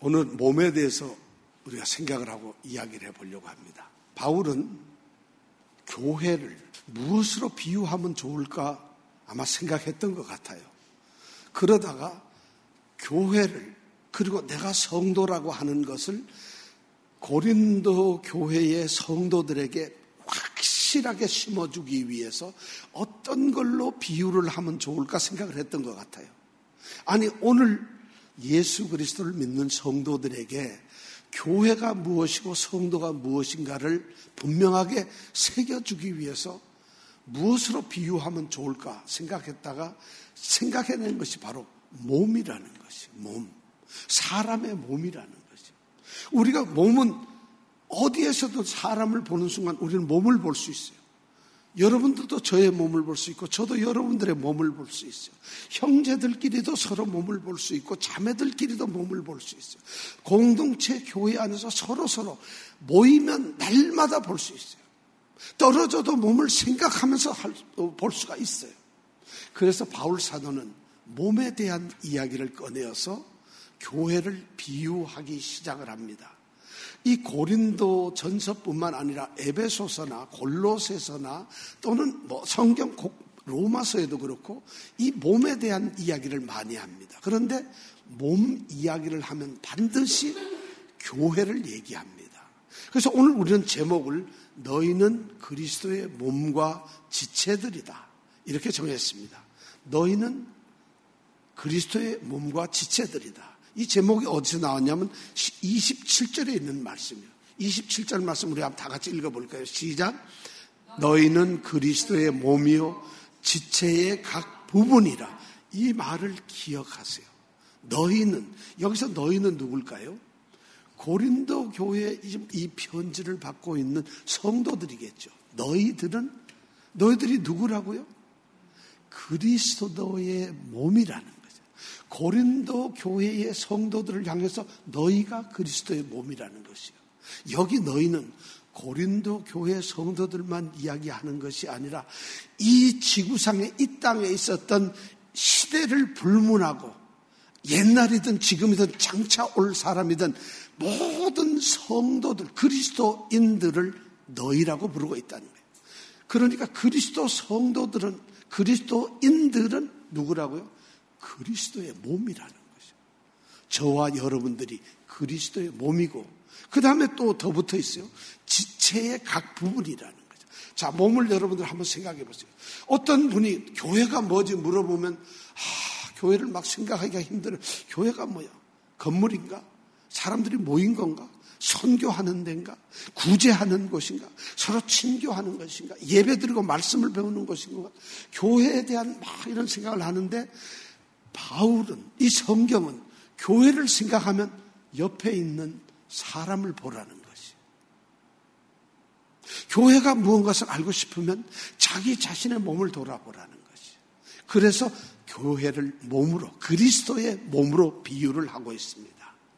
오늘 몸에 대해서 우리가 생각을 하고 이야기를 해보려고 합니다. 바울은 교회를 무엇으로 비유하면 좋을까 아마 생각했던 것 같아요. 그러다가 교회를, 그리고 내가 성도라고 하는 것을 고린도 교회의 성도들에게 확실하게 심어주기 위해서 어떤 걸로 비유를 하면 좋을까 생각을 했던 것 같아요. 아니, 오늘 예수 그리스도를 믿는 성도들에게 교회가 무엇이고 성도가 무엇인가를 분명하게 새겨주기 위해서 무엇으로 비유하면 좋을까 생각했다가 생각해낸 것이 바로 몸이라는 것이, 몸. 사람의 몸이라는 것이. 우리가 몸은 어디에서도 사람을 보는 순간 우리는 몸을 볼 수 있어요. 여러분들도 저의 몸을 볼 수 있고 저도 여러분들의 몸을 볼 수 있어요. 형제들끼리도 서로 몸을 볼 수 있고 자매들끼리도 몸을 볼 수 있어요. 공동체 교회 안에서 서로 모이면 날마다 볼 수 있어요. 떨어져도 몸을 생각하면서 볼 수가 있어요. 그래서 바울 사도는 몸에 대한 이야기를 꺼내어서 교회를 비유하기 시작을 합니다. 이 고린도 전서뿐만 아니라 에베소서나 골로새서나 또는 성경 로마서에도 그렇고 이 몸에 대한 이야기를 많이 합니다. 그런데 몸 이야기를 하면 반드시 교회를 얘기합니다. 그래서 오늘 우리는 제목을 너희는 그리스도의 몸과 지체들이다 이렇게 정했습니다. 너희는 그리스도의 몸과 지체들이다. 이 제목이 어디서 나왔냐면 27절에 있는 말씀이에요. 27절 말씀 우리 한번 다 같이 읽어볼까요? 시작. 너희는 그리스도의 몸이요 지체의 각 부분이라. 이 말을 기억하세요. 너희는, 여기서 너희는 누굴까요? 고린도 교회에 이 편지를 받고 있는 성도들이겠죠. 너희들이 누구라고요? 그리스도의 몸이라는 거죠. 고린도 교회의 성도들을 향해서 너희가 그리스도의 몸이라는 것이요. 여기 너희는 고린도 교회 성도들만 이야기하는 것이 아니라 이 지구상에, 이 땅에 있었던 시대를 불문하고 옛날이든 지금이든 장차 올 사람이든 모든 성도들, 그리스도인들을 너희라고 부르고 있다는 거예요. 그러니까 그리스도 성도들은, 그리스도인들은 누구라고요? 그리스도의 몸이라는 거죠. 저와 여러분들이 그리스도의 몸이고 그 다음에 또 더 붙어 있어요. 지체의 각 부분이라는 거죠. 자, 몸을 여러분들 한번 생각해 보세요. 어떤 분이 교회가 뭐지 물어보면 교회를 막 생각하기가 힘들어요. 교회가 뭐야? 건물인가? 사람들이 모인 건가? 선교하는 데인가? 구제하는 곳인가? 서로 친교하는 것인가? 예배드리고 말씀을 배우는 것인가? 교회에 대한 막 이런 생각을 하는데 바울은, 이 성경은 교회를 생각하면 옆에 있는 사람을 보라는 것이. 교회가 무언가를 알고 싶으면 자기 자신의 몸을 돌아보라는 것이. 그래서 교회를 몸으로, 그리스도의 몸으로 비유를 하고 있습니다.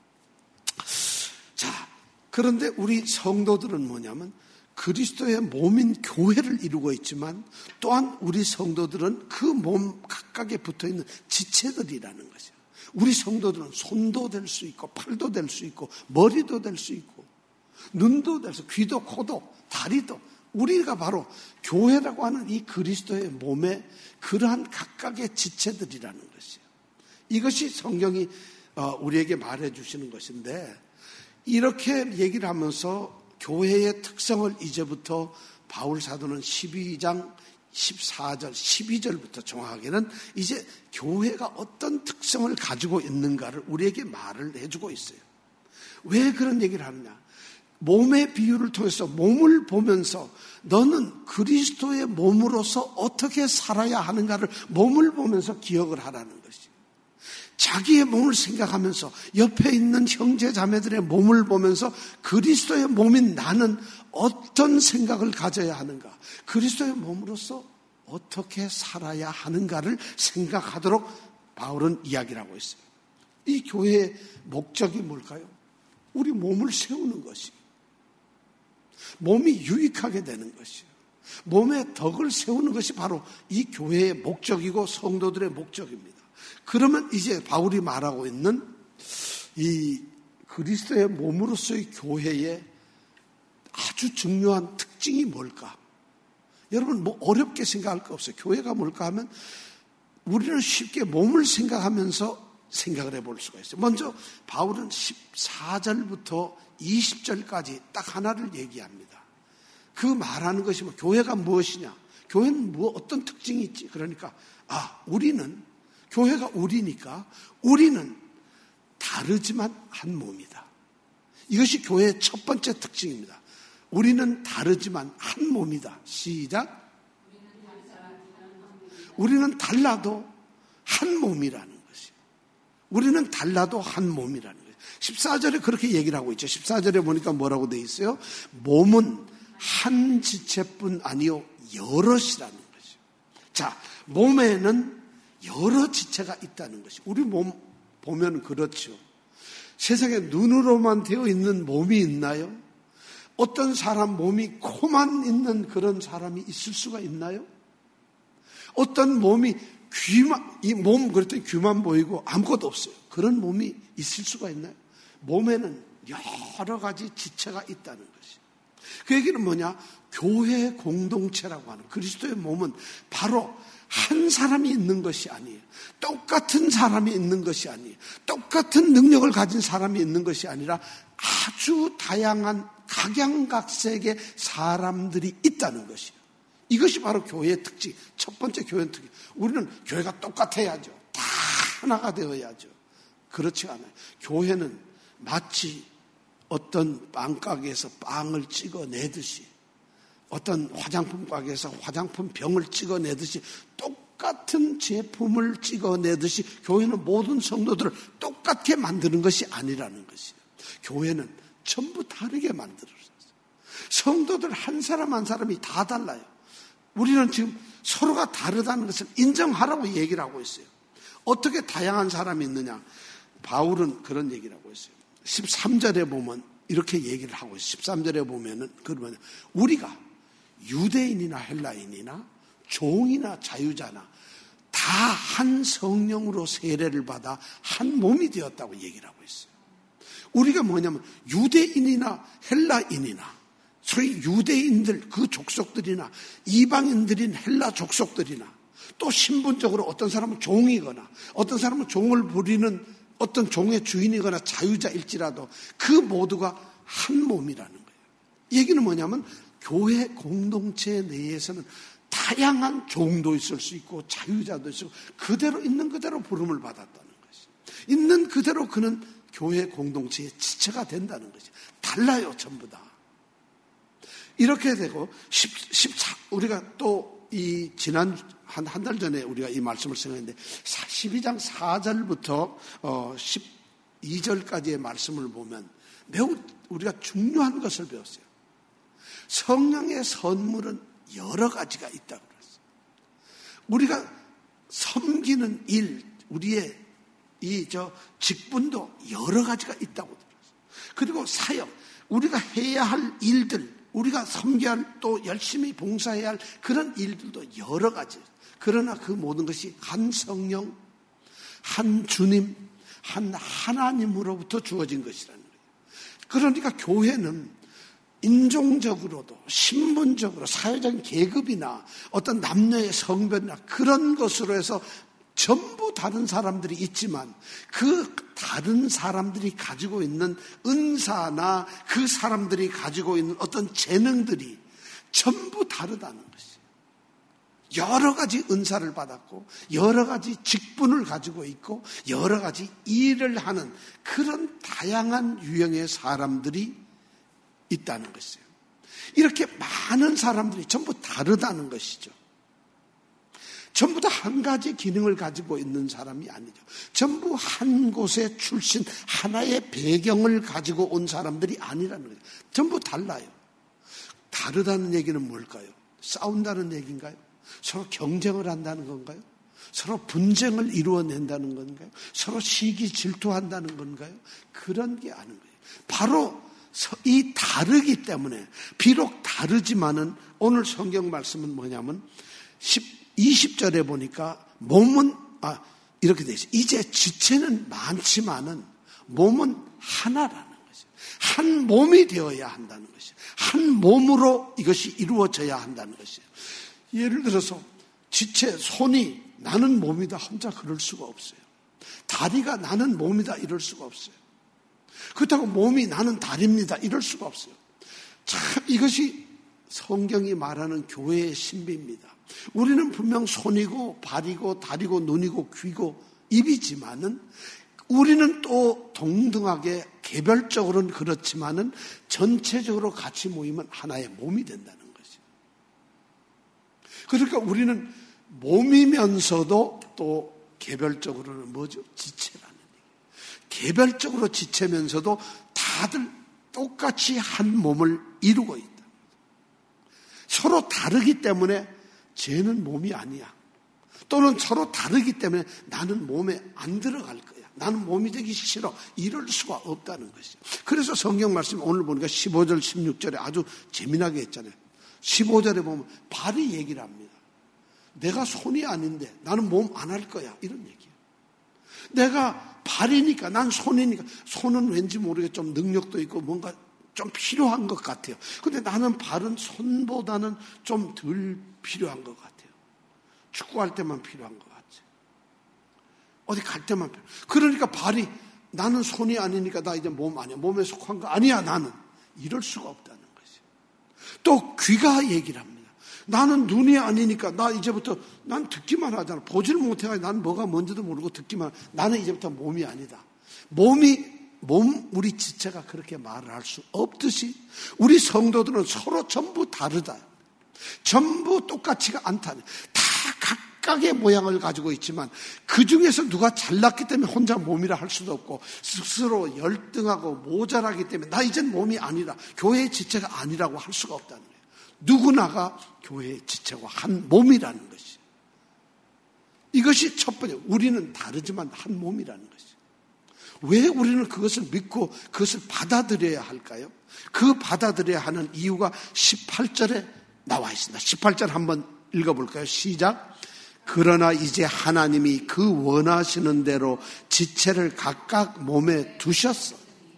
자, 그런데 우리 성도들은 뭐냐면 그리스도의 몸인 교회를 이루고 있지만 또한 우리 성도들은 그 몸 각각에 붙어있는 지체들이라는 것이에요. 우리 성도들은 손도 될 수 있고 팔도 될 수 있고 머리도 될 수 있고 눈도 될 수 있고 귀도 코도 다리도, 우리가 바로 교회라고 하는 이 그리스도의 몸의 그러한 각각의 지체들이라는 것이에요. 이것이 성경이 우리에게 말해주시는 것인데, 이렇게 얘기를 하면서 교회의 특성을 이제부터 바울 사도는 12장 14절, 12절부터 정확하게는 이제 교회가 어떤 특성을 가지고 있는가를 우리에게 말을 해주고 있어요. 왜 그런 얘기를 하느냐? 몸의 비유를 통해서 몸을 보면서 너는 그리스도의 몸으로서 어떻게 살아야 하는가를 몸을 보면서 기억을 하라는 것이. 자기의 몸을 생각하면서 옆에 있는 형제 자매들의 몸을 보면서 그리스도의 몸인 나는 어떤 생각을 가져야 하는가, 그리스도의 몸으로서 어떻게 살아야 하는가를 생각하도록 바울은 이야기를 하고 있어요. 이 교회의 목적이 뭘까요? 우리 몸을 세우는 것이, 몸이 유익하게 되는 것이에요. 몸의 덕을 세우는 것이 바로 이 교회의 목적이고 성도들의 목적입니다. 그러면 이제 바울이 말하고 있는 이 그리스도의 몸으로서의 교회의 아주 중요한 특징이 뭘까? 여러분 뭐 어렵게 생각할 거 없어요. 교회가 뭘까 하면 우리는 쉽게 몸을 생각하면서 생각을 해볼 수가 있어요. 먼저 바울은 14절부터 20절까지 딱 하나를 얘기합니다. 그 말하는 것이 뭐 교회가 무엇이냐? 교회는 뭐 어떤 특징이 있지? 그러니까 우리는 교회가 우리니까 우리는 다르지만 한 몸이다. 이것이 교회의 첫 번째 특징입니다. 우리는 다르지만 한 몸이다. 시작. 우리는 달라도 한 몸이라는 것이에요. 우리는 달라도 한 몸이라는 거예요. 14절에 그렇게 얘기를 하고 있죠. 14절에 보니까 뭐라고 돼 있어요? 몸은 한 지체뿐 아니요 여럿이라는 거죠. 자, 몸에는 여러 지체가 있다는 것이. 우리 몸 보면 그렇죠. 세상에 눈으로만 되어 있는 몸이 있나요? 어떤 사람 몸이 코만 있는 그런 사람이 있을 수가 있나요? 어떤 몸이 이 몸 그랬더니 귀만 보이고 아무것도 없어요. 그런 몸이 있을 수가 있나요? 몸에는 여러 가지 지체가 있다는 것이. 그 얘기는 뭐냐? 교회 공동체라고 하는 그리스도의 몸은 바로 한 사람이 있는 것이 아니에요. 똑같은 사람이 있는 것이 아니에요. 똑같은 능력을 가진 사람이 있는 것이 아니라 아주 다양한 각양각색의 사람들이 있다는 것이에요. 이것이 바로 교회의 특징. 첫 번째 교회의 특징. 우리는 교회가 똑같아야죠. 다 하나가 되어야죠. 그렇지 않아요. 교회는 마치 어떤 빵가게에서 빵을 찍어내듯이, 어떤 화장품 가게에서 화장품 병을 찍어내듯이 똑같은 제품을 찍어내듯이 교회는 모든 성도들을 똑같게 만드는 것이 아니라는 것이에요. 교회는 전부 다르게 만들어졌어요. 성도들 한 사람 한 사람이 다 달라요. 우리는 지금 서로가 다르다는 것을 인정하라고 얘기를 하고 있어요. 어떻게 다양한 사람이 있느냐? 바울은 그런 얘기를 하고 있어요. 13절에 보면 이렇게 얘기를 하고 있어요. 13절에 보면은 그러면 우리가 유대인이나 헬라인이나 종이나 자유자나 다 한 성령으로 세례를 받아 한 몸이 되었다고 얘기를 하고 있어요. 우리가 뭐냐면 유대인이나 헬라인이나 소위 유대인들 그 족속들이나 이방인들인 헬라 족속들이나 또 신분적으로 어떤 사람은 종이거나 어떤 사람은 종을 부리는 어떤 종의 주인이거나 자유자일지라도 그 모두가 한 몸이라는 거예요. 얘기는 뭐냐면 교회 공동체 내에서는 다양한 종도 있을 수 있고 자유자도 있고 그대로 있는 그대로 부름을 받았다는 것이. 있는 그대로 그는 교회 공동체의 지체가 된다는 것이. 달라요, 전부 다. 이렇게 되고 우리가 또 이 지난 한 달 전에 우리가 이 말씀을 생각했는데 12장 4절부터 12절까지의 말씀을 보면 매우 우리가 중요한 것을 배웠어요. 성령의 선물은 여러 가지가 있다고 그랬어요. 우리가 섬기는 일, 우리의 직분도 여러 가지가 있다고 들었어요. 그리고 사역, 우리가 해야 할 일들, 우리가 섬겨야 할 또 열심히 봉사해야 할 그런 일들도 여러 가지. 그러나 그 모든 것이 한 성령, 한 주님, 한 하나님으로부터 주어진 것이라는 거예요. 그러니까 교회는 인종적으로도 신분적으로 사회적인 계급이나 어떤 남녀의 성별이나 그런 것으로 해서 전부 다른 사람들이 있지만 그 다른 사람들이 가지고 있는 은사나 그 사람들이 가지고 있는 어떤 재능들이 전부 다르다는 것이에요. 여러 가지 은사를 받았고 여러 가지 직분을 가지고 있고 여러 가지 일을 하는 그런 다양한 유형의 사람들이 있다는 것이에요. 이렇게 많은 사람들이 전부 다르다는 것이죠. 전부 다 한 가지 기능을 가지고 있는 사람이 아니죠. 전부 한 곳에 출신 하나의 배경을 가지고 온 사람들이 아니라는 거죠. 전부 달라요. 다르다는 얘기는 뭘까요? 싸운다는 얘기인가요? 서로 경쟁을 한다는 건가요? 서로 분쟁을 이루어낸다는 건가요? 서로 시기 질투한다는 건가요? 그런 게 아닌 거예요. 바로 이 다르기 때문에 비록 다르지만은 오늘 성경 말씀은 뭐냐면 20절에 보니까 몸은 이렇게 돼 있어요. 이제 지체는 많지만은 몸은 하나라는 것이에요. 한 몸이 되어야 한다는 것이에요. 한 몸으로 이것이 이루어져야 한다는 것이에요. 예를 들어서 지체, 손이 나는 몸이다 혼자 그럴 수가 없어요. 다리가 나는 몸이다 이럴 수가 없어요. 그렇다고 몸이 나는 다리입니다 이럴 수가 없어요. 참 이것이 성경이 말하는 교회의 신비입니다. 우리는 분명 손이고 발이고 다리고 눈이고 귀고 입이지만은 우리는 또 동등하게 개별적으로는 그렇지만은 전체적으로 같이 모이면 하나의 몸이 된다는 것이에요. 그러니까 우리는 몸이면서도 또 개별적으로는 뭐죠? 지체라는 얘기예요. 개별적으로 지체면서도 다들 똑같이 한 몸을 이루고 있다. 서로 다르기 때문에 쟤는 몸이 아니야. 또는 서로 다르기 때문에 나는 몸에 안 들어갈 거야. 나는 몸이 되기 싫어. 이럴 수가 없다는 것이죠. 그래서 성경 말씀 오늘 보니까 15절 16절에 아주 재미나게 했잖아요. 15절에 보면 발이 얘기를 합니다. 내가 손이 아닌데 나는 몸 안 할 거야. 이런 얘기예요. 내가 발이니까 난 손이니까 손은 왠지 모르게 좀 능력도 있고 뭔가 좀 필요한 것 같아요. 근데 나는 발은 손보다는 좀 덜 필요한 것 같아요. 축구할 때만 필요한 것 같아요. 어디 갈 때만 필요해요. 그러니까 발이 나는 손이 아니니까 나 이제 몸 아니야. 몸에 속한 거 아니야 나는. 이럴 수가 없다는 것이에요. 또 귀가 얘기를 합니다. 나는 눈이 아니니까 나 이제부터 난 듣기만 하잖아. 보지를 못해가지고 나는 뭐가 뭔지도 모르고 듣기만. 나는 이제부터 몸이 아니다. 우리 지체가 그렇게 말을 할 수 없듯이 우리 성도들은 서로 전부 다르다. 전부 똑같지가 않다니. 다 각각의 모양을 가지고 있지만 그 중에서 누가 잘났기 때문에 혼자 몸이라 할 수도 없고 스스로 열등하고 모자라기 때문에 나 이젠 몸이 아니라 교회의 지체가 아니라고 할 수가 없다는 거예요. 누구나가 교회의 지체와 한 몸이라는 것이에요. 이것이 첫 번째. 우리는 다르지만 한 몸이라는 것이에요. 왜 우리는 그것을 믿고 그것을 받아들여야 할까요? 그 받아들여야 하는 이유가 18절에 나와 있습니다. 18절 한번 읽어볼까요? 시작. 그러나 이제 하나님이 그 원하시는 대로 지체를 각각 몸에 두셨어.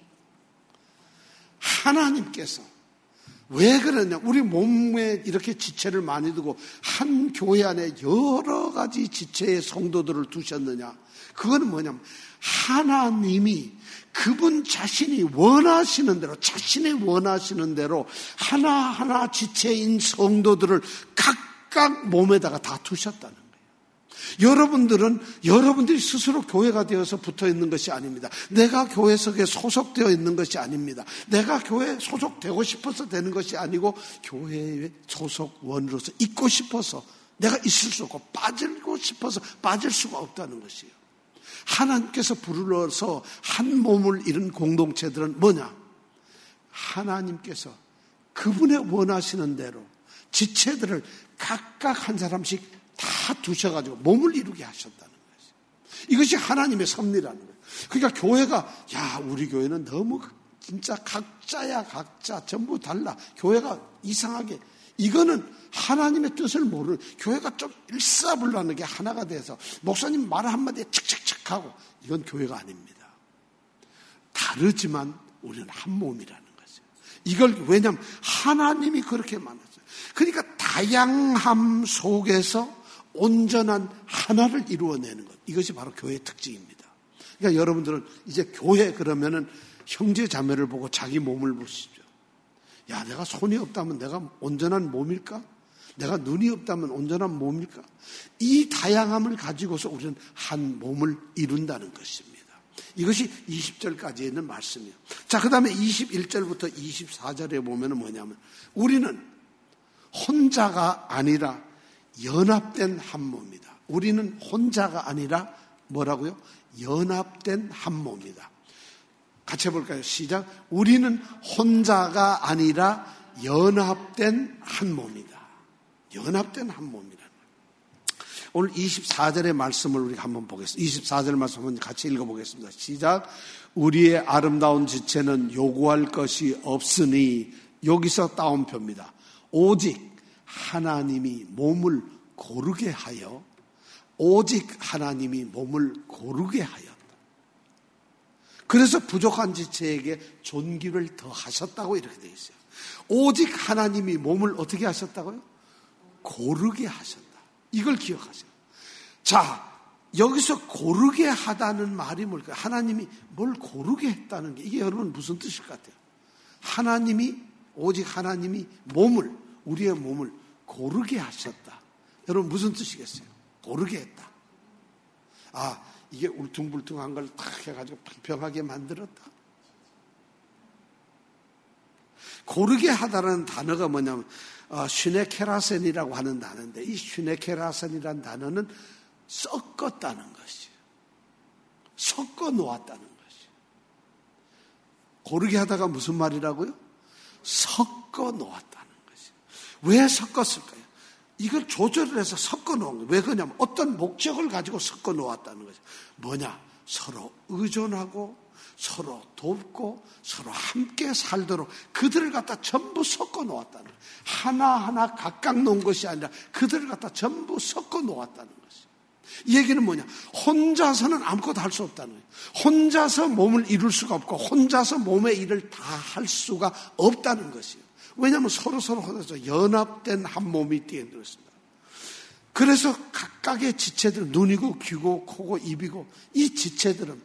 하나님께서 왜 그러냐? 우리 몸에 이렇게 지체를 많이 두고 한 교회 안에 여러 가지 지체의 성도들을 두셨느냐? 그건 뭐냐면 하나님이 그분 자신이 원하시는 대로 자신의 원하시는 대로 하나하나 지체인 성도들을 각각 몸에다가 다 두셨다는 거예요. 여러분들이 스스로 교회가 되어서 붙어 있는 것이 아닙니다. 내가 교회 속에 소속되어 있는 것이 아닙니다. 내가 교회에 소속되고 싶어서 되는 것이 아니고 교회의 소속원으로서 있고 싶어서 내가 있을 수 없고 빠지고 싶어서 빠질 수가 없다는 것이에요. 하나님께서 부르러서 한 몸을 이룬 공동체들은 뭐냐? 하나님께서 그분의 원하시는 대로 지체들을 각각 한 사람씩 다 두셔가지고 몸을 이루게 하셨다는 거죠. 이것이 하나님의 섭리라는 거예요. 그러니까 교회가 우리 교회는 너무 진짜 각자야 각자 전부 달라. 교회가 이상하게 이거는 하나님의 뜻을 모르는 교회가 좀 일사불란하게 하나가 돼서 목사님 말 한마디에 칙칙칙 하고 이건 교회가 아닙니다. 다르지만 우리는 한 몸이라는 거죠. 이걸 왜냐하면 하나님이 그렇게 만들었어요. 그러니까 다양함 속에서 온전한 하나를 이루어내는 것. 이것이 바로 교회의 특징입니다. 그러니까 여러분들은 이제 교회 그러면은 형제 자매를 보고 자기 몸을 보십시오. 내가 손이 없다면 내가 온전한 몸일까? 내가 눈이 없다면 온전한 몸일까? 이 다양함을 가지고서 우리는 한 몸을 이룬다는 것입니다. 이것이 20절까지 있는 말씀이에요. 자, 그 다음에 21절부터 24절에 보면 뭐냐면 우리는 혼자가 아니라 연합된 한 몸이다. 우리는 혼자가 아니라 뭐라고요? 연합된 한 몸이다. 같이 해볼까요? 시작. 우리는 혼자가 아니라 연합된 한 몸이다. 연합된 한 몸이다. 오늘 24절의 말씀을 우리가 한번 보겠습니다. 24절 말씀을 같이 읽어보겠습니다. 시작. 우리의 아름다운 지체는 요구할 것이 없으니 여기서 따옴표입니다. 오직 하나님이 몸을 고르게 하여 오직 하나님이 몸을 고르게 하였다. 그래서 부족한 지체에게 존귀를 더 하셨다고 이렇게 되어 있어요. 오직 하나님이 몸을 어떻게 하셨다고요? 고르게 하셨다. 이걸 기억하세요. 자, 여기서 고르게 하다는 말이 뭘까요? 하나님이 뭘 고르게 했다는 게 이게 여러분 무슨 뜻일 것 같아요? 오직 하나님이 우리의 몸을 고르게 하셨다. 여러분 무슨 뜻이겠어요? 고르게 했다. 이게 울퉁불퉁한 걸 탁 해가지고 평평하게 만들었다. 고르게 하다라는 단어가 뭐냐면 슈네케라센이라고 하는 단어인데, 이 슈네케라센이라는 단어는 섞었다는 것이에요. 섞어 놓았다는 것이에요. 고르게 하다가 무슨 말이라고요? 섞어 놓았다는 것이에요. 왜 섞었을까요? 이걸 조절을 해서 섞어 놓은 거예요. 왜 그러냐면 어떤 목적을 가지고 섞어 놓았다는 거죠. 뭐냐? 서로 의존하고 서로 돕고 서로 함께 살도록 그들을 갖다 전부 섞어 놓았다는 거예요. 하나하나 각각 놓은 것이 아니라 그들을 갖다 전부 섞어 놓았다는 것이에요. 이 얘기는 뭐냐? 혼자서는 아무것도 할 수 없다는 거예요. 혼자서 몸을 이룰 수가 없고 혼자서 몸의 일을 다 할 수가 없다는 것이에요. 왜냐하면 서로 연합된 한 몸이 뛰어들었습니다. 그래서 각각의 지체들, 눈이고 귀고 코고 입이고 이 지체들은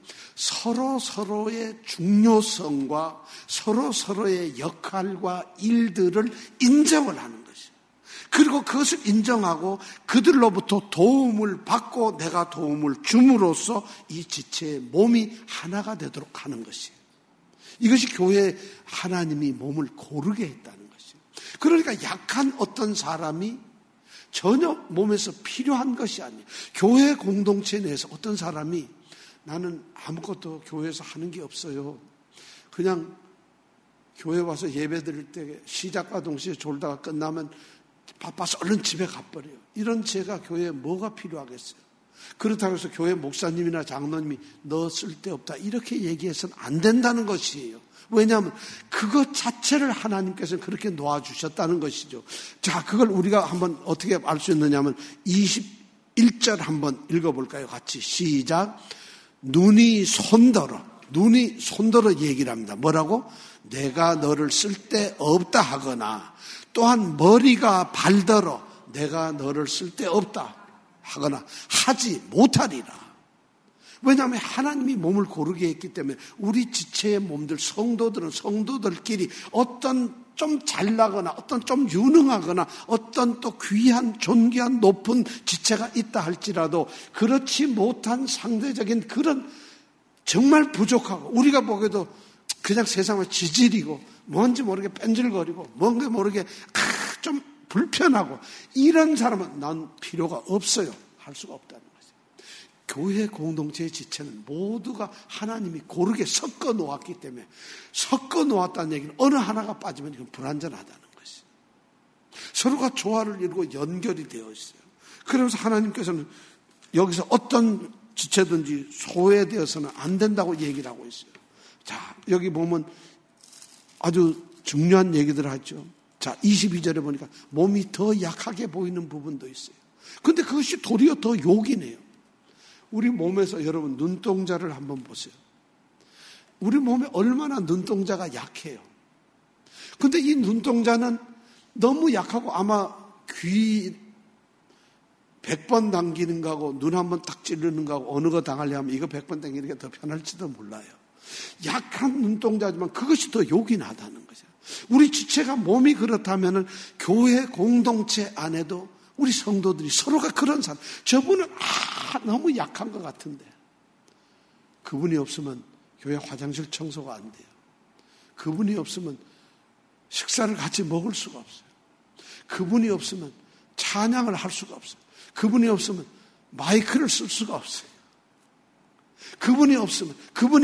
서로의 중요성과 서로의 역할과 일들을 인정을 하는 것이에요. 그리고 그것을 인정하고 그들로부터 도움을 받고 내가 도움을 줌으로써 이 지체의 몸이 하나가 되도록 하는 것이에요. 이것이 교회에 하나님이 몸을 고르게 했다는 것이에요. 그러니까 약한 어떤 사람이 전혀 몸에서 필요한 것이 아니에요. 교회 공동체 내에서 어떤 사람이 나는 아무것도 교회에서 하는 게 없어요. 그냥 교회 와서 예배 드릴 때 시작과 동시에 졸다가 끝나면 바빠서 얼른 집에 가버려요. 이런 제가 교회에 뭐가 필요하겠어요? 그렇다고 해서 교회 목사님이나 장로님이 너 쓸데없다 이렇게 얘기해서는 안 된다는 것이에요. 왜냐하면 그것 자체를 하나님께서는 그렇게 놓아주셨다는 것이죠. 자, 그걸 우리가 한번 어떻게 알 수 있느냐 하면 21절 한번 읽어볼까요? 같이 시작. 눈이 손더러 얘기를 합니다. 뭐라고? 내가 너를 쓸데없다 하거나 또한 머리가 발더러 내가 너를 쓸데없다 하거나 하지 못하리라. 왜냐하면 하나님이 몸을 고르게 했기 때문에 우리 지체의 몸들, 성도들끼리 어떤 좀 잘나거나 어떤 좀 유능하거나 어떤 또 귀한 존귀한 높은 지체가 있다 할지라도 그렇지 못한 상대적인 그런 정말 부족하고 우리가 보기에도 그냥 세상을 지질이고 뭔지 모르게 뺀질거리고 뭔가 모르게 좀 불편하고 이런 사람은 난 필요가 없어요. 할 수가 없다는 거죠. 교회 공동체의 지체는 모두가 하나님이 고르게 섞어 놓았기 때문에 섞어 놓았다는 얘기는 어느 하나가 빠지면 이건 불완전하다는 것이에요. 서로가 조화를 이루고 연결이 되어 있어요. 그래서 하나님께서는 여기서 어떤 지체든지 소외되어서는 안 된다고 얘기를 하고 있어요. 자, 여기 보면 아주 중요한 얘기들을 하죠. 자, 22절에 보니까 몸이 더 약하게 보이는 부분도 있어요. 근데 그것이 도리어 더 욕이네요. 우리 몸에서 여러분 눈동자를 한번 보세요. 우리 몸에 얼마나 눈동자가 약해요. 근데 이 눈동자는 너무 약하고 아마 귀 100번 당기는 거하고 눈 한번 딱 찌르는 거하고 어느 거 당하려 하면 이거 100번 당기는 게 더 편할지도 몰라요. 약한 눈동자지만 그것이 더 욕이 나다는 거죠. 우리 지체가 몸이 그렇다면은 교회 공동체 안에도 우리 성도들이 서로가 그런 사람, 저분은 너무 약한 것 같은데 그분이 없으면 교회 화장실 청소가 안 돼요. 그분이 없으면 식사를 같이 먹을 수가 없어요. 그분이 없으면 찬양을 할 수가 없어요. 그분이 없으면 마이크를 쓸 수가 없어요. 그분이 없으면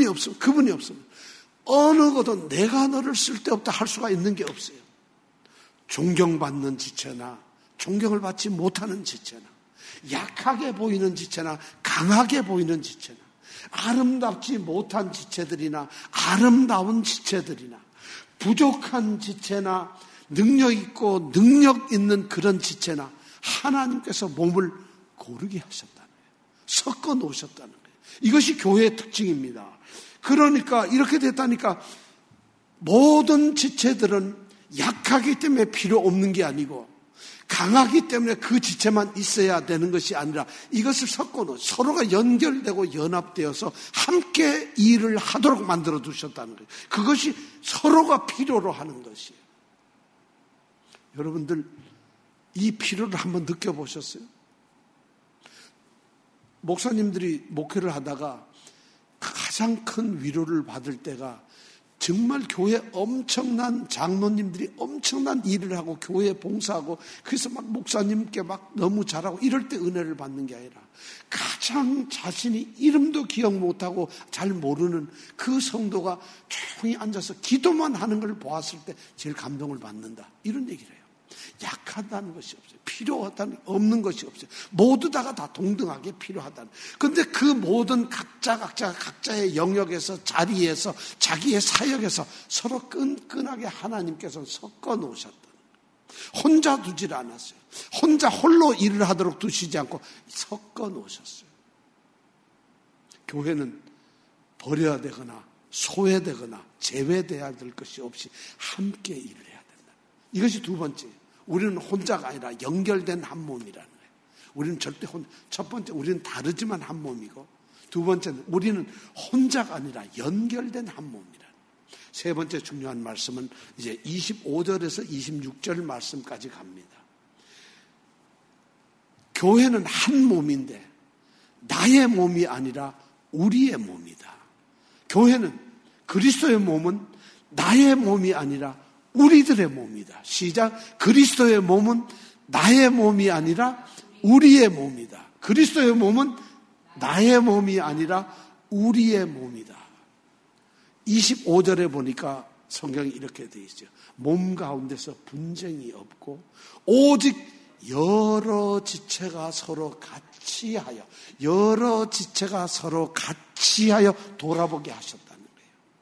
어느 것도 내가 너를 쓸데없다 할 수가 있는 게 없어요. 존경받는 지체나 존경을 받지 못하는 지체나 약하게 보이는 지체나 강하게 보이는 지체나 아름답지 못한 지체들이나 아름다운 지체들이나 부족한 지체나 능력 있고 능력 있는 그런 지체나 하나님께서 몸을 고르게 하셨다는 거예요. 섞어 놓으셨다는 거예요. 이것이 교회의 특징입니다. 그러니까 이렇게 됐다니까 모든 지체들은 약하기 때문에 필요 없는 게 아니고 강하기 때문에 그 지체만 있어야 되는 것이 아니라 이것을 섞어놓은 서로가 연결되고 연합되어서 함께 일을 하도록 만들어 두셨다는 거예요. 그것이 서로가 필요로 하는 것이에요. 여러분들 이 필요를 한번 느껴보셨어요? 목사님들이 목회를 하다가 가장 큰 위로를 받을 때가 정말 교회 엄청난 장로님들이 엄청난 일을 하고 교회에 봉사하고 그래서 막 목사님께 막 너무 잘하고 이럴 때 은혜를 받는 게 아니라 가장 자신이 이름도 기억 못하고 잘 모르는 그 성도가 조용히 앉아서 기도만 하는 걸 보았을 때 제일 감동을 받는다. 이런 얘기를 해요. 약하다는 것이 없어요. 필요하다는 없는 것이 없어요. 모두 다 동등하게 필요하다는. 그런데 그 모든 각자의 영역에서 자리에서 자기의 사역에서 서로 끈끈하게 하나님께서 섞어 놓으셨다는. 혼자 두질 않았어요. 혼자 홀로 일을 하도록 두시지 않고 섞어 놓으셨어요. 교회는 버려야 되거나 소외되거나 제외돼야 될 것이 없이 함께 일을 해야 된다. 이것이 두 번째예요. 우리는 혼자가 아니라 연결된 한 몸이라는 거예요. 우리는 절대 첫 번째, 우리는 다르지만 한 몸이고, 두 번째는 우리는 혼자가 아니라 연결된 한 몸이라는 거예요. 세 번째 중요한 말씀은 이제 25절에서 26절 말씀까지 갑니다. 교회는 한 몸인데 나의 몸이 아니라 우리의 몸이다. 교회는 그리스도의 몸은 나의 몸이 아니라 우리들의 몸이다. 시작. 그리스도의 몸은 나의 몸이 아니라 우리의 몸이다. 그리스도의 몸은 나의 몸이 아니라 우리의 몸이다. 25절에 보니까 성경이 이렇게 되어 있죠. 몸 가운데서 분쟁이 없고 오직 여러 지체가 서로 같이 하여 돌아보게 하셨다는 거예요.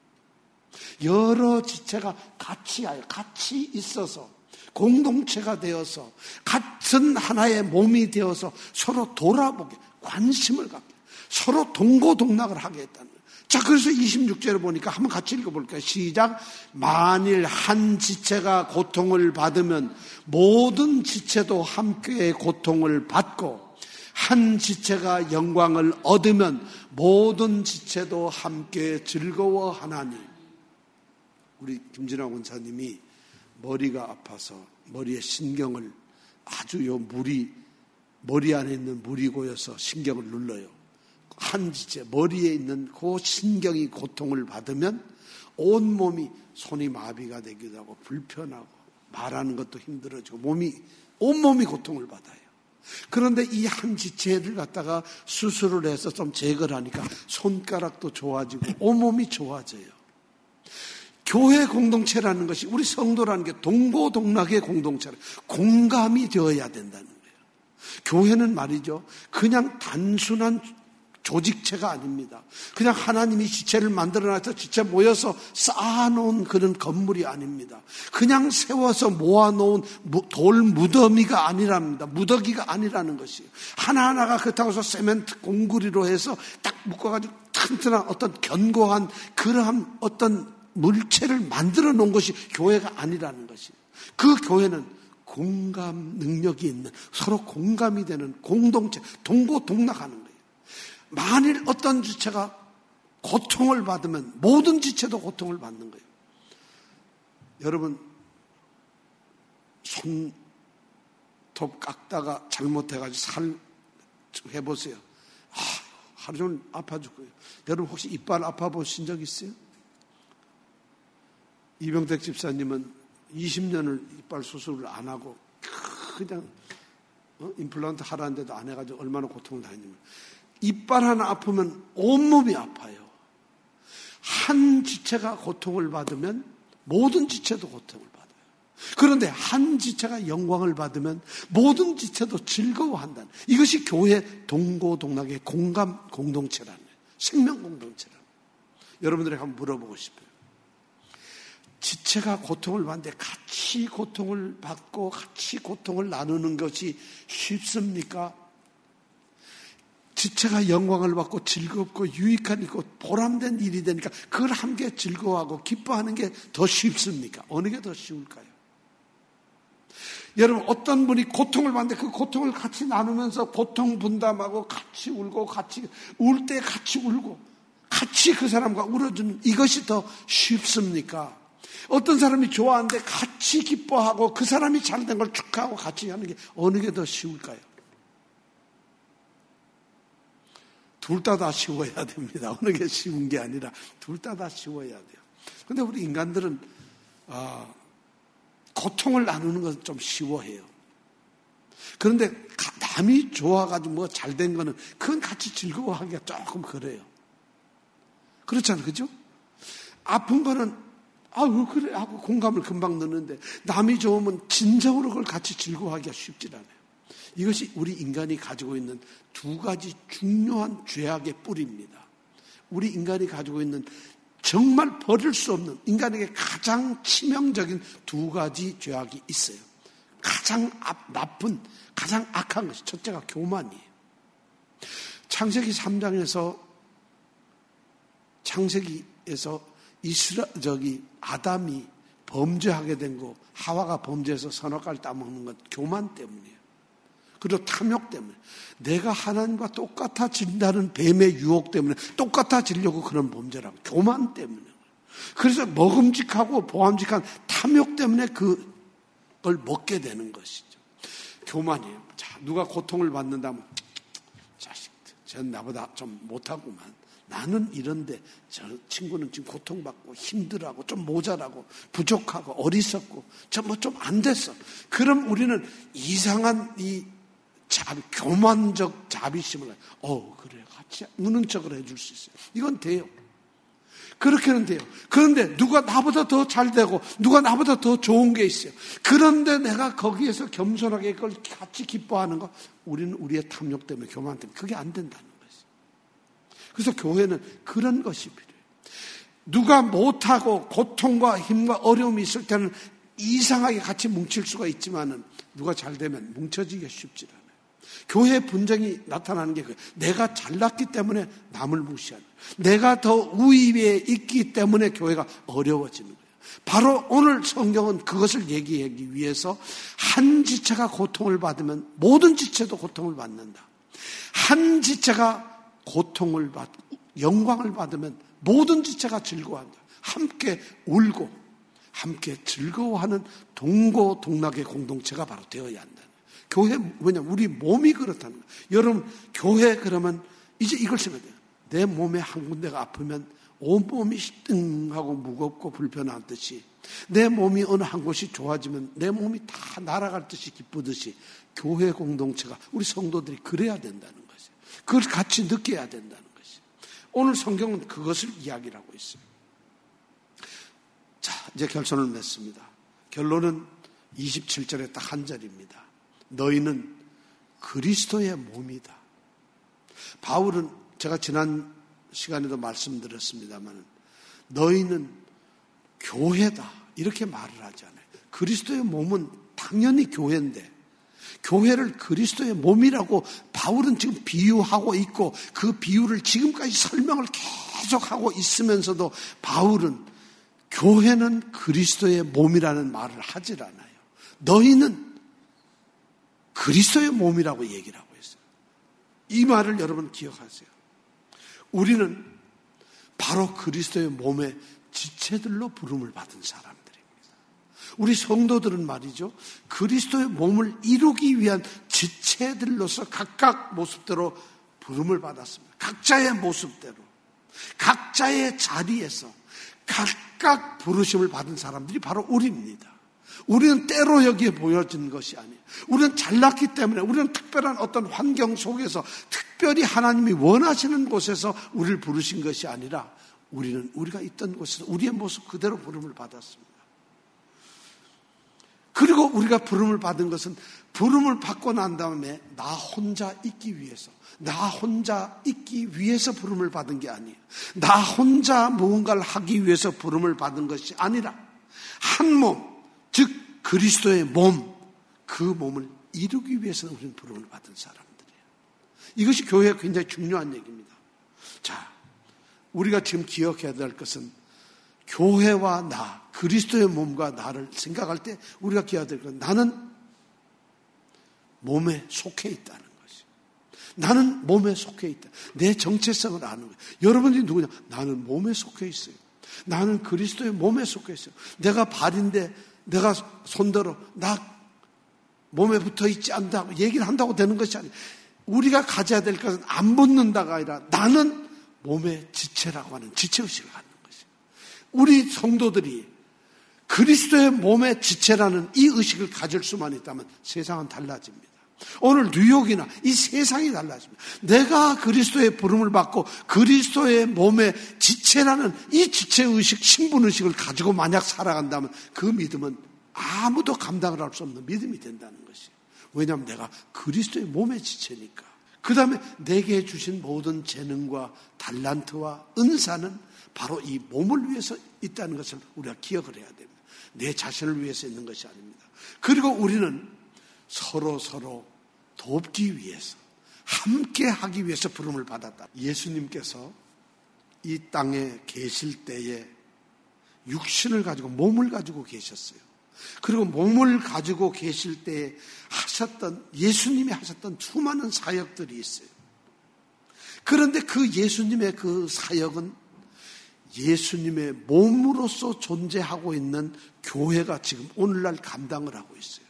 여러 지체가 같이 하여 같이 있어서 공동체가 되어서 같은 하나의 몸이 되어서 서로 돌아보게 관심을 갖게 서로 동고동락을 하게 했다는 거예요. 자, 그래서 26절에 보니까 한번 같이 읽어볼까요? 시작. 만일 한 지체가 고통을 받으면 모든 지체도 함께 고통을 받고 한 지체가 영광을 얻으면 모든 지체도 함께 즐거워하나니. 우리 김진아 원사님이 머리가 아파서 머리에 신경을 아주 머리 안에 있는 물이 고여서 신경을 눌러요. 한 지체, 머리에 있는 그 신경이 고통을 받으면 온몸이 손이 마비가 되기도 하고 불편하고 말하는 것도 힘들어지고 온몸이 고통을 받아요. 그런데 이 한 지체를 갖다가 수술을 해서 좀 제거를 하니까 손가락도 좋아지고 온몸이 좋아져요. 교회 공동체라는 것이 우리 성도라는 게 동고동락의 공동체라 공감이 되어야 된다는 거예요. 교회는 말이죠. 그냥 단순한 조직체가 아닙니다. 그냥 하나님이 지체를 만들어놔서 지체 모여서 쌓아놓은 그런 건물이 아닙니다. 그냥 세워서 모아놓은 돌 무더기가 아니라는 것이에요. 하나하나가 그렇다고 해서 세멘트 공구리로 해서 딱 묶어가지고 튼튼한 어떤 견고한 그러한 어떤 물체를 만들어 놓은 것이 교회가 아니라는 것이에요. 그 교회는 공감 능력이 있는 서로 공감이 되는 공동체, 동고동락하는 거예요. 만일 어떤 지체가 고통을 받으면 모든 지체도 고통을 받는 거예요. 여러분 손톱 깎다가 잘못해가지고 살 해보세요. 하루 종일 아파 죽고요. 여러분 혹시 이빨 아파 보신 적 있어요? 이병택 집사님은 20년을 이빨 수술을 안 하고 그냥 임플란트 하라는데도 안 해가지고 얼마나 고통을 당했냐면 이빨 하나 아프면 온몸이 아파요. 한 지체가 고통을 받으면 모든 지체도 고통을 받아요. 그런데 한 지체가 영광을 받으면 모든 지체도 즐거워한다는 이것이 교회 동고동락의 공감 공동체라는 거예요. 생명 공동체라는 거예요. 여러분들에게 한번 물어보고 싶어요. 지체가 고통을 받는데 같이 고통을 받고 같이 고통을 나누는 것이 쉽습니까? 지체가 영광을 받고 즐겁고 유익하고 보람된 일이 되니까 그걸 함께 즐거워하고 기뻐하는 게 더 쉽습니까? 어느 게 더 쉬울까요? 여러분, 어떤 분이 고통을 받는데 그 고통을 같이 나누면서 고통 분담하고 같이 울고 같이 울 때 같이 울고 같이 그 사람과 울어주는 이것이 더 쉽습니까? 어떤 사람이 좋아하는데 같이 기뻐하고 그 사람이 잘된 걸 축하하고 같이 하는 게 어느 게 더 쉬울까요? 둘 다 쉬워야 됩니다. 어느 게 쉬운 게 아니라 둘 다 쉬워야 돼요. 그런데 우리 인간들은 고통을 나누는 건 좀 쉬워해요. 그런데 남이 좋아가지고 뭐 잘된 거는 그건 같이 즐거워하기가 조금 그래요. 그렇잖아요. 그죠? 아픈 거는 왜 그래 하고 공감을 금방 넣는데 남이 좋으면 진정으로 그걸 같이 즐거워하기가 쉽지 않아요. 이것이 우리 인간이 가지고 있는 두 가지 중요한 죄악의 뿌리입니다. 우리 인간이 가지고 있는 정말 버릴 수 없는 인간에게 가장 치명적인 두 가지 죄악이 있어요. 가장 나쁜, 가장 악한 것이 첫째가 교만이에요. 창세기 3장에서 아담이 범죄하게 된 거, 하와가 범죄해서 선악과를 따먹는 건 교만 때문이에요. 그리고 탐욕 때문에. 내가 하나님과 똑같아진다는 뱀의 유혹 때문에 똑같아지려고 그런 범죄라고. 교만 때문에. 그래서 먹음직하고 보암직한 탐욕 때문에 그걸 먹게 되는 것이죠. 교만이에요. 자, 누가 고통을 받는다면 자식들, 쟤는 나보다 좀 못하구만. 나는 이런데 저 친구는 지금 고통받고 힘들어하고 좀 모자라고 부족하고 어리석고 저 뭐 좀 안 됐어. 그럼 우리는 이상한 교만적 자비심을 그래 같이 우는 척을 해줄 수 있어요. 이건 돼요. 그렇게는 돼요. 그런데 누가 나보다 더 잘 되고 누가 나보다 더 좋은 게 있어요. 그런데 내가 거기에서 겸손하게 그걸 같이 기뻐하는 거, 우리는 우리의 탐욕 때문에 교만 때문에 그게 안 된다는 거예요. 그래서 교회는 그런 것이 필요해요. 누가 못하고 고통과 힘과 어려움이 있을 때는 이상하게 같이 뭉칠 수가 있지만은 누가 잘 되면 뭉쳐지기가 쉽지 않아요. 교회의 분쟁이 나타나는 게 내가 잘났기 때문에 남을 무시하는 거예요. 내가 더 우위에 있기 때문에 교회가 어려워지는 거예요. 바로 오늘 성경은 그것을 얘기하기 위해서 한 지체가 고통을 받으면 모든 지체도 고통을 받는다. 한 지체가 고통을 받고 영광을 받으면 모든 지체가 즐거워한다. 함께 울고 함께 즐거워하는 동고동락의 공동체가 바로 되어야 한다. 교회, 왜냐면 우리 몸이 그렇다는 거예요. 여러분, 교회 그러면 이제 이걸 생각해야 돼요. 내 몸에 한 군데가 아프면 온몸이 띵하고 무겁고 불편한 듯이, 내 몸이 어느 한 곳이 좋아지면 내 몸이 다 날아갈 듯이 기쁘듯이 교회 공동체가, 우리 성도들이 그래야 된다는 것이에요. 그걸 같이 느껴야 된다는 것이에요. 오늘 성경은 그것을 이야기를 하고 있어요. 자, 이제 결론을 맺습니다. 결론은 27절에 딱 한 절입니다. 너희는 그리스도의 몸이다. 바울은 제가 지난 시간에도 말씀드렸습니다만 너희는 교회다 이렇게 말을 하지 않아요. 그리스도의 몸은 당연히 교회인데 교회를 그리스도의 몸이라고 바울은 지금 비유하고 있고 그 비유를 지금까지 설명을 계속하고 있으면서도 바울은 교회는 그리스도의 몸이라는 말을 하질 않아요. 너희는 그리스도의 몸이라고 얘기를 하고 있어요. 이 말을 여러분 기억하세요. 우리는 바로 그리스도의 몸의 지체들로 부름을 받은 사람들입니다. 우리 성도들은 말이죠. 그리스도의 몸을 이루기 위한 지체들로서 각각 모습대로 부름을 받았습니다. 각자의 모습대로, 각자의 자리에서 각각 부르심을 받은 사람들이 바로 우리입니다. 우리는 때로 여기에 보여진 것이 아니에요. 우리는 잘났기 때문에, 우리는 특별한 어떤 환경 속에서 특별히 하나님이 원하시는 곳에서 우리를 부르신 것이 아니라 우리는 우리가 있던 곳에서 우리의 모습 그대로 부름을 받았습니다. 그리고 우리가 부름을 받은 것은 부름을 받고 난 다음에 나 혼자 있기 위해서 부름을 받은 게 아니에요. 나 혼자 무언가를 하기 위해서 부름을 받은 것이 아니라 한 몸, 즉 그리스도의 몸, 그 몸을 이루기 위해서 우리는 부름을 받은 사람들이에요. 이것이 교회가 굉장히 중요한 얘기입니다. 자, 우리가 지금 기억해야 될 것은 교회와 나, 그리스도의 몸과 나를 생각할 때 우리가 기억해야 될 것은 나는 몸에 속해 있다는 것이. 나는 몸에 속해 있다. 내 정체성을 아는 거예요. 여러분들이 누구냐? 나는 몸에 속해 있어요. 나는 그리스도의 몸에 속해 있어요. 내가 발인데 내가 손들어 나 몸에 붙어 있지 않다고 얘기를 한다고 되는 것이 아니에요. 우리가 가져야 될 것은 안 붙는다가 아니라 나는 몸의 지체라고 하는 지체의식을 갖는 것이에요. 우리 성도들이 그리스도의 몸의 지체라는 이 의식을 가질 수만 있다면 세상은 달라집니다. 오늘 뉴욕이나 이 세상이 달라집니다. 내가 그리스도의 부름을 받고 그리스도의 몸의 지체라는 이 지체의식, 신분의식을 가지고 만약 살아간다면 그 믿음은 아무도 감당을 할 수 없는 믿음이 된다는 것이에요. 왜냐하면 내가 그리스도의 몸의 지체니까. 그 다음에 내게 주신 모든 재능과 달란트와 은사는 바로 이 몸을 위해서 있다는 것을 우리가 기억을 해야 됩니다. 내 자신을 위해서 있는 것이 아닙니다. 그리고 우리는 서로 돕기 위해서, 함께 하기 위해서 부름을 받았다. 예수님께서 이 땅에 계실 때에 육신을 가지고, 몸을 가지고 계셨어요. 그리고 몸을 가지고 계실 때 예수님이 하셨던 수많은 사역들이 있어요. 그런데 그 예수님의 그 사역은 예수님의 몸으로서 존재하고 있는 교회가 지금 오늘날 감당을 하고 있어요.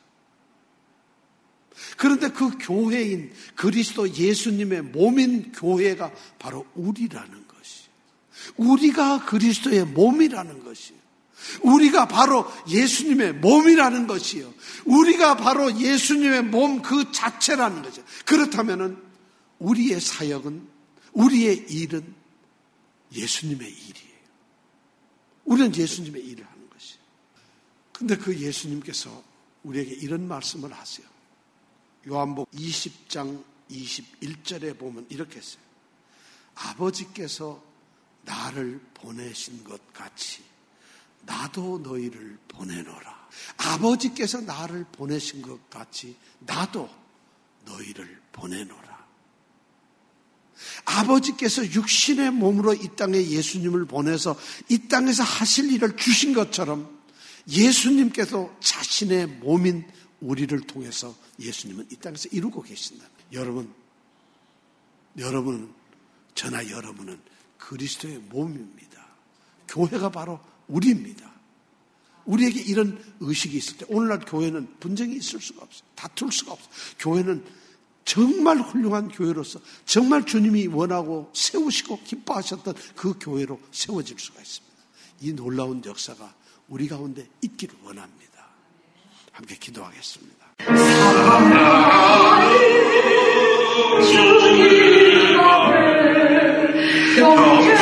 그런데 그 교회인 그리스도 예수님의 몸인 교회가 바로 우리라는 것이, 우리가 그리스도의 몸이라는 것이, 우리가 바로 예수님의 몸이라는 것이요, 우리가 바로 예수님의 몸 그 자체라는 거죠. 그렇다면은 우리의 사역은, 우리의 일은 예수님의 일이에요. 우리는 예수님의 일을 하는 것이에요. 근데 그 예수님께서 우리에게 이런 말씀을 하세요. 요한복음 20장 21절에 보면 이렇게 했어요. 아버지께서 나를 보내신 것 같이 나도 너희를 보내노라. 아버지께서 나를 보내신 것 같이 나도 너희를 보내노라. 아버지께서 육신의 몸으로 이 땅에 예수님을 보내서 이 땅에서 하실 일을 주신 것처럼 예수님께서 자신의 몸인 우리를 통해서 예수님은 이 땅에서 이루고 계신다. 여러분은 저나 여러분은 그리스도의 몸입니다. 교회가 바로 우리입니다. 우리에게 이런 의식이 있을 때 오늘날 교회는 분쟁이 있을 수가 없어요. 다툴 수가 없어요. 교회는 정말 훌륭한 교회로서 정말 주님이 원하고 세우시고 기뻐하셨던 그 교회로 세워질 수가 있습니다. 이 놀라운 역사가 우리 가운데 있기를 원합니다. 함께 기도하겠습니다. 주님 앞에